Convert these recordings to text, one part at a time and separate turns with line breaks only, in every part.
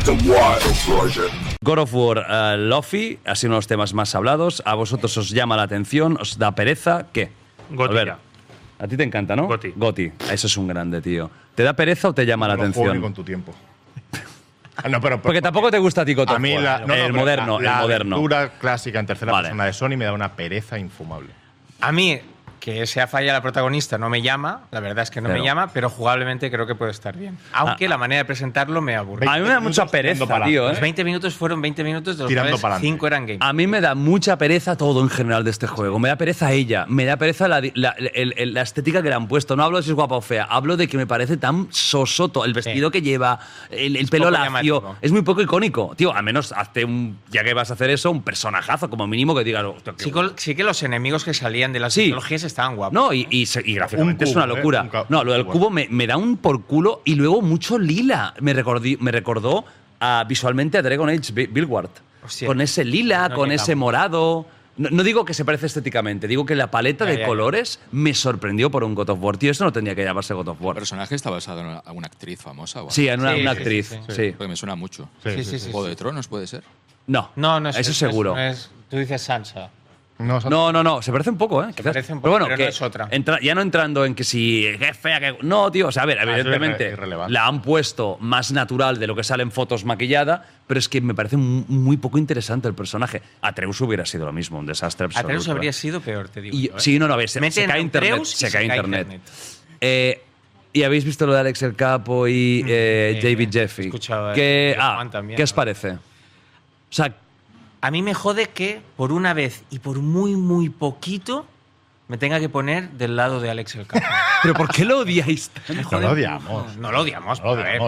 God of War, Luffy, ha sido uno de los temas más hablados. ¿A vosotros os llama la atención? ¿Os da pereza? ¿Qué?
Goti ya.
A ti te encanta, ¿no?
Goti.
Eso es un grande, tío. ¿Te da pereza o te llama la atención?
No con tu tiempo. No,
porque tampoco te gusta a ti God of War.
A mí
el moderno.
La aventura clásica en tercera persona de Sony me da una pereza infumable.
A mí, que sea falla la protagonista no me llama, la verdad es que no me llama, pero jugablemente creo que puede estar bien. Aunque la manera de presentarlo me aburre.
A mí me da mucha pereza, tío.
Los 20 minutos fueron 20 minutos, de los cuales 5 eran game.
A mí me da mucha pereza todo en general de este juego. Me da pereza ella, me da pereza la estética que le han puesto. No hablo de si es guapa o fea, hablo de que me parece tan sosoto. El vestido que lleva, el pelo lacio. Es muy poco icónico. Tío, al menos ya que vas a hacer eso, un personajazo como mínimo que digas.
Sí que los enemigos que salían de las tecnologías estaban guapos.
No, y gráficamente es una locura. No, lo del cubo me da un por culo y luego mucho lila. Me recordó visualmente a Dragon Age Buildward. Con ese lila, con ese morado. No digo que se parece estéticamente, digo que la paleta de colores me sorprendió por un God of War. Tío, esto no tendría que llamarse God of War.
¿El personaje está basado en alguna actriz famosa? ¿O
sí, en una actriz. Sí.
Porque me suena mucho.
¿Juego
de Tronos puede ser?
No, eso seguro.
Tú dices Sansa.
No, se parece un poco, ¿eh?
Se parece un poco, pero no es otra.
Ya no entrando en que si es fea, que… No, tío, o sea, a ver, evidentemente la han puesto más natural de lo que sale en fotos maquillada, pero es que me parece muy poco interesante el personaje. Atreus hubiera sido lo mismo, un desastre absoluto.
Atreus habría sido peor, te digo.
Sí, no, a ver, se cae internet. Se cae internet. ¿Y habéis visto lo de Alex el Capo y David Jeffy? ¿Qué os parece? O sea…
A mí me jode que, por una vez y por muy poquito, me tenga que poner del lado de Alex el Capo.
¿Pero por qué lo odiáis?
No lo odiamos.
No lo odiamos.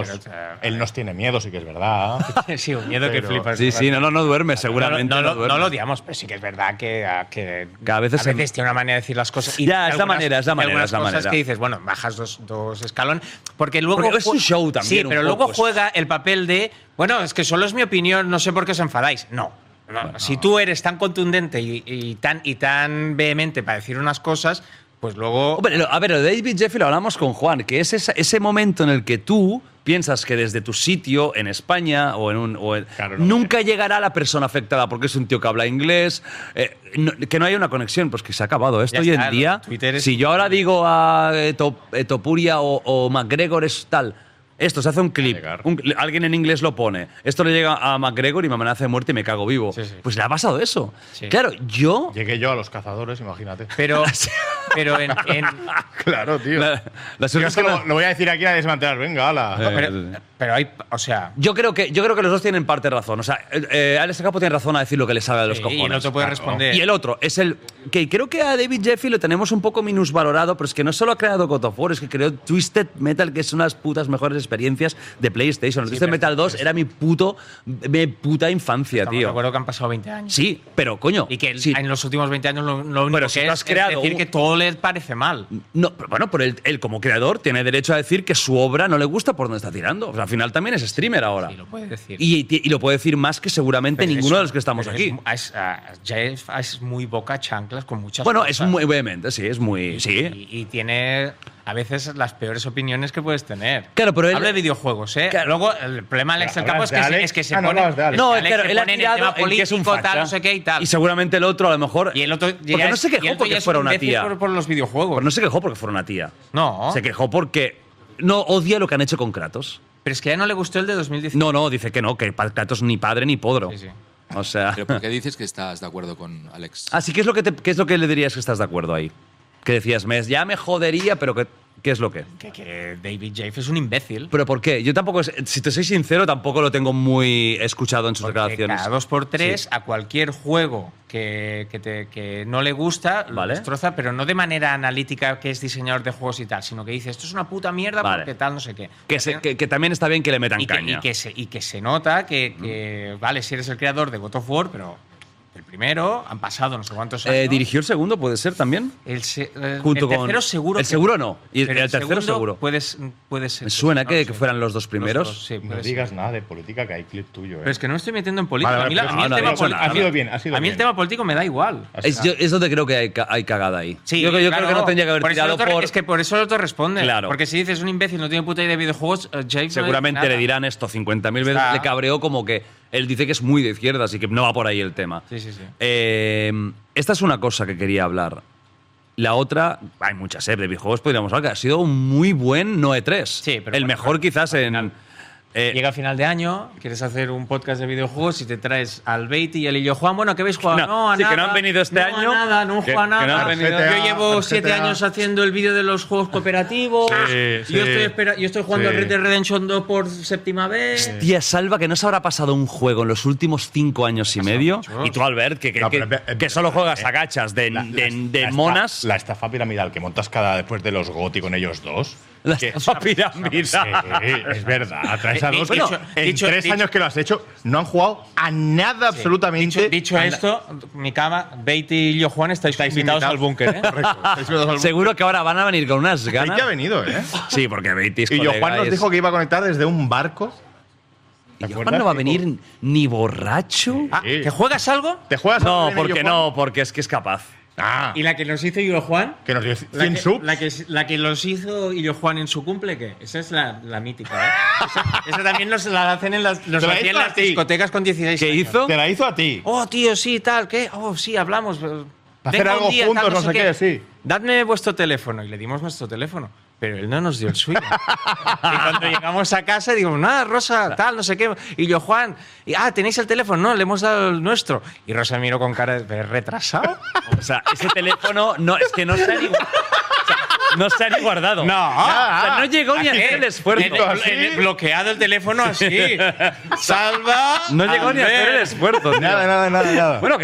Él nos tiene miedo, sí que es verdad.
Sí, un miedo que flipas.
Sí, no duerme, seguramente.
No lo odiamos, pero sí que es verdad que a veces tiene una manera de decir las cosas.
Y es la manera.
Cosas que dices, bueno, bajas dos escalones. Porque luego…
es un show también.
Sí, pero luego juega el papel de… Bueno, es que solo es mi opinión, no sé por qué os enfadáis. No. Si tú eres tan contundente y tan vehemente para decir unas cosas, pues luego…
Hombre, a ver, lo de David Jeffy lo hablamos con Juan, que es ese momento en el que tú piensas que desde tu sitio en España nunca llegará la persona afectada porque es un tío que habla inglés, que no haya una conexión, pues que se ha acabado esto hoy en día. Si yo ahora digo a Topuria o McGregor es tal… Esto se hace un clip, alguien en inglés lo pone, esto le llega a McGregor y me amenaza de muerte y me cago vivo. Pues le ha pasado eso. Claro,
Llegué yo a los cazadores, imagínate.
Pero en
claro, tío. Lo voy a decir aquí a desmantelar, venga, ala.
Pero hay, o sea…
Yo creo que los dos tienen parte de razón. O sea, Alex Capo tiene razón a decir lo que le salga de los cojones.
Y no te puede responder.
Y el otro es que creo que a David Jeffy lo tenemos un poco minusvalorado, pero es que no solo ha creado God of War, es que creó Twisted Metal, que es unas putas mejores experiencias de PlayStation. Twisted Metal 2 era mi puta infancia, tío.
Recuerdo que han pasado 20 años.
Sí, pero coño…
Y que en los últimos 20 años lo único que es decir que todo le parece mal.
No, pero bueno, pero él como creador tiene derecho a decir que su obra no le gusta por donde está tirando. O sea, al final también es streamer ahora.
Sí, lo puede decir.
Y lo puede decir más que seguramente ninguno de los que estamos aquí.
Jeff es muy boca chanclas con muchas
cosas.
Bueno,
es muy vehemente, sí, es muy…
Y tiene… A veces las peores opiniones que puedes tener.
Claro, pero él…
Habla de videojuegos, ¿eh?
Claro.
Luego, el problema de Alex el Capo es que se pone…
No, claro, él ha tirado en que es un facha,
tal, no sé qué y tal.
Y seguramente el otro, a lo mejor…
Y el otro…
Porque no se quejó porque fuera una tía.
Por los videojuegos.
Pues no se quejó porque fuera una tía.
No.
Se quejó porque no odia lo que han hecho con Kratos.
Pero es que a él no le gustó el de 2019.
No, dice que no, que Kratos ni padre ni podro.
Sí.
O sea…
¿Pero por qué dices que estás de acuerdo con Alex?
Así que ¿qué es lo que le dirías que estás de acuerdo ahí? Que decías, ya me jodería, pero ¿qué es lo que?
Que David Jaffe es un imbécil.
¿Pero por qué? Yo tampoco, si te soy sincero, tampoco lo tengo muy escuchado en sus declaraciones.
Cada 2x3 a cualquier juego que no le gusta lo destroza, pero no de manera analítica que es diseñador de juegos y tal, sino que dice, esto es una puta mierda porque tal, no sé qué.
Que también está bien que le metan caña.
Y que se nota que vale, si eres el creador de God of War, pero el primero, han pasado no sé cuántos años.
¿Dirigió el segundo, puede ser también?
Junto el tercero seguro.
El seguro no. Y el tercero
segundo
seguro.
Puede ser.
Me suena que fueran los dos primeros.
Sí,
No digas nada de política, que hay clip tuyo.
Pero es que no me estoy metiendo en política.
Vale,
a mí el tema político me da igual.
Es donde creo que hay cagada ahí.
Sí,
yo creo que no tendría que haber tirado por...
Es que por eso el otro responde.
Claro.
Porque si dices un imbécil no tiene puta idea de videojuegos, Jake
seguramente le dirán esto 50.000 veces. Le cabreó como que él dice que es muy de izquierda, así que no va por ahí el tema.
Sí.
Esta es una cosa que quería hablar. La otra, hay muchas de videojuegos, podríamos hablar, que ha sido un muy buen Noe 3.
Sí, pero
el mejor quizás en...
Llega a final de año, quieres hacer un podcast de videojuegos y te traes al Beatty y al Illo Juan. Bueno, ¿qué habéis jugado? No, a
sí,
nada.
Que no han venido este año.
No, a nada, no han jugado a nada. Yo llevo 7 años haciendo el vídeo de los juegos cooperativos. Yo estoy jugando Red Dead Redemption 2 por 7ª vez.
Hostia, Salva, que no se habrá pasado un juego en los últimos 5 años y medio. Y tú, Albert, que solo juegas a gachas de monas.
La estafa piramidal que montas después de los GOTY con ellos dos.
La estafa piramidal.
Sí, es verdad. Traes a dos. En 3 años que lo has hecho, no han jugado a nada absolutamente.
Dicho esto, mi cama, Beatty y Illo Juan estáis invitados al búnker, ¿eh?
Correcto.
Seguro que ahora van a venir con unas ganas.
Beatty ha venido, ¿eh?
Sí, porque Beatty es
Illo Juan nos dijo que iba a conectar desde un barco.
¿Y Juan no va a venir ni borracho?
¿Te juegas algo?
¿Te juegas
algo?
No,
porque es que es capaz.
¿Y la que nos hizo Illo Juan?
Que nos dio 100 subs.
La que los hizo Illo Juan en su cumple, ¿qué? Esa es la mítica, ¿eh? Esa también nos la hacen en las discotecas con 16
¿Qué
años.
hizo?
Te la hizo a ti.
Oh, tío, sí, tal, ¿qué? Oh, sí, hablamos.
Hacer algo juntos, tal, no sé qué, sí.
Dadme vuestro teléfono. Y le dimos nuestro teléfono. Pero él no nos dio el suyo. Y cuando llegamos a casa, digo, nada, Rosa, tal, no sé qué. Y yo, Juan, ¿tenéis el teléfono? No, le hemos dado el nuestro. Y Rosa miró con cara de retrasado.
O sea, ese teléfono es que no se ha ni, no se ha ni guardado.
No.
O sea, no llegó ni a hacer el esfuerzo.
Bloqueado el teléfono así. Salva.
No llegó ni a hacer el esfuerzo. Tío.
Nada.
Bueno,